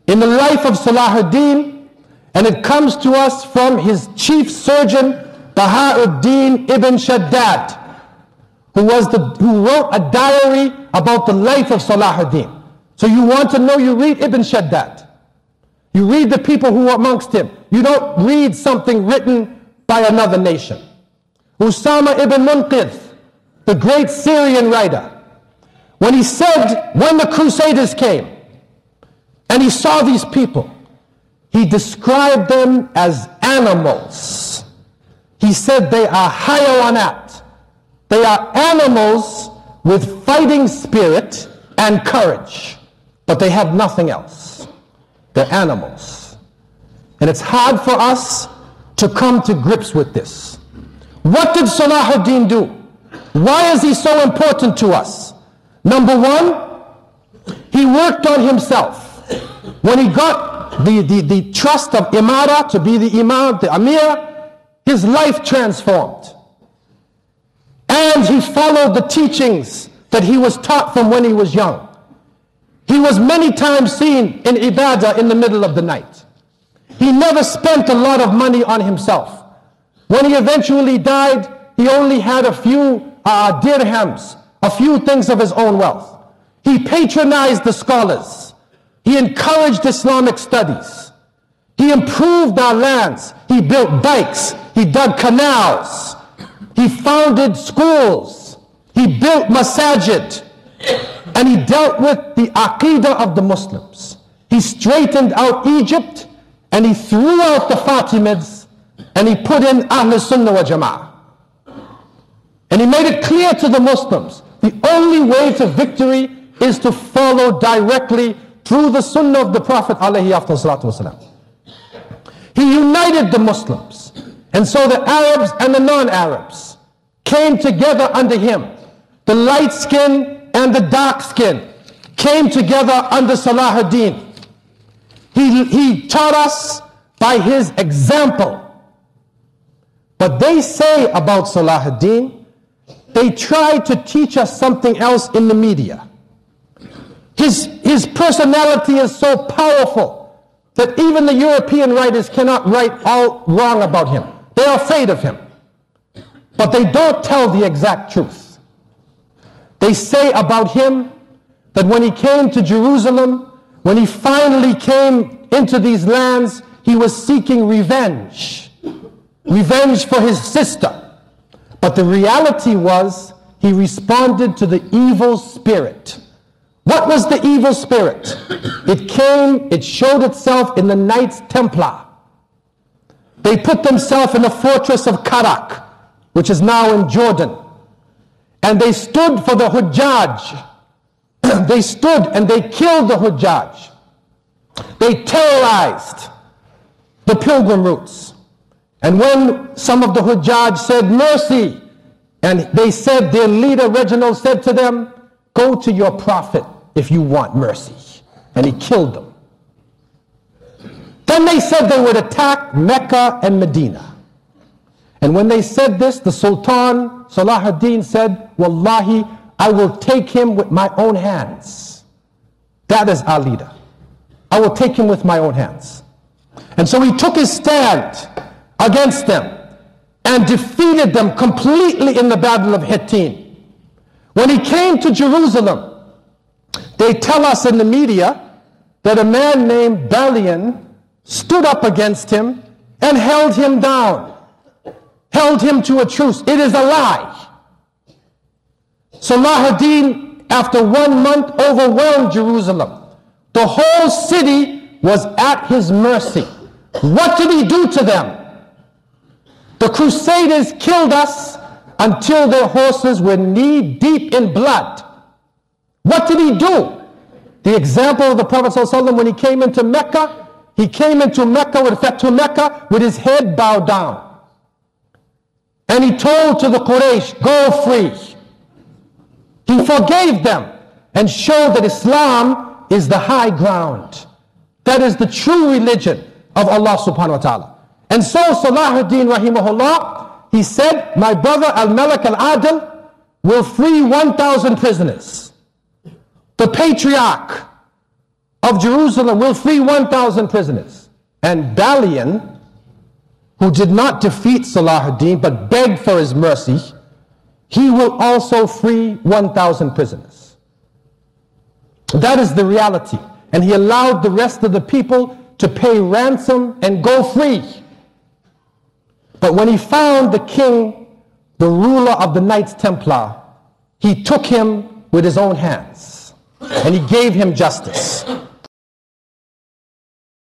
in the life of Salahuddin, and it comes to us from his chief surgeon, Bahauddin ibn Shaddad, who wrote a diary about the life of Salahuddin. So you want to know, you read Ibn Shaddad. You read the people who were amongst him. You don't read something written by another nation. Usama ibn Munqidh, the great Syrian writer, when he said, when the Crusaders came, and he saw these people, he described them as animals. He said they are hayawanat. They are animals with fighting spirit and courage, but they have nothing else. They're animals. And it's hard for us to come to grips with this. What did Salahuddin do? Why is he so important to us? Number one, he worked on himself. When he got the trust of Imara to be the Imam, the Amir, his life transformed. And he followed the teachings that he was taught from when he was young. He was many times seen in ibadah in the middle of the night. He never spent a lot of money on himself. When he eventually died, he only had a few dirhams, a few things of his own wealth. He patronized the scholars. He encouraged Islamic studies. He improved our lands. He built dikes. He dug canals. He founded schools. He built masajid. And he dealt with the aqidah of the Muslims. He straightened out Egypt, and he threw out the Fatimids, and he put in Ahl Sunnah wa Jama'ah. And he made it clear to the Muslims, the only way to victory is to follow directly through the Sunnah of the Prophet ﷺ. He united the Muslims. And so the Arabs and the non-Arabs came together under him. The light skin and the dark skin came together under Salahuddin. He taught us by his example. But they say about Salahuddin, they try to teach us something else in the media. His personality is so powerful that even the European writers cannot write all wrong about him. They're afraid of him. But they don't tell the exact truth. They say about him that when he came to Jerusalem, when he finally came into these lands, he was seeking revenge. Revenge for his sister. But the reality was, he responded to the evil spirit. What was the evil spirit? It showed itself in the Knights Templar. They put themselves in the fortress of Karak, which is now in Jordan. And they stood for the Hujjaj. They stood and they killed the Hujjaj. They terrorized the pilgrim routes. And when some of the Hujjaj said mercy, and they said, their leader Reginald said to them, go to your prophet if you want mercy. And he killed them. Then they said they would attack Mecca and Medina. And when they said this, the Sultan, Salahuddin, said, Wallahi, I will take him with my own hands. That is our leader. I will take him with my own hands. And so he took his stand against them and defeated them completely in the Battle of Hittin. When he came to Jerusalem, they tell us in the media that a man named Balian stood up against him and held him down, held him to a truce. It is a lie. Salahuddin, after 1 month, overwhelmed Jerusalem. The whole city was at his mercy. What did he do to them? The Crusaders killed us until their horses were knee deep in blood. What did he do? The example of the Prophet ﷺ when he came into Mecca, he came into Mecca with Fathu Mecca with his head bowed down. And he told to the Quraysh, go free. He forgave them and showed that Islam is the high ground. That is the true religion of Allah subhanahu wa ta'ala. And so Salahuddin rahimahullah, he said, my brother Al-Malik Al-Adil will free 1,000 prisoners. The patriarch, of Jerusalem will free 1,000 prisoners. And Balian, who did not defeat Salah ad-Din but begged for his mercy, he will also free 1,000 prisoners. That is the reality. And he allowed the rest of the people to pay ransom and go free. But when he found the king, the ruler of the Knights Templar, he took him with his own hands and he gave him justice.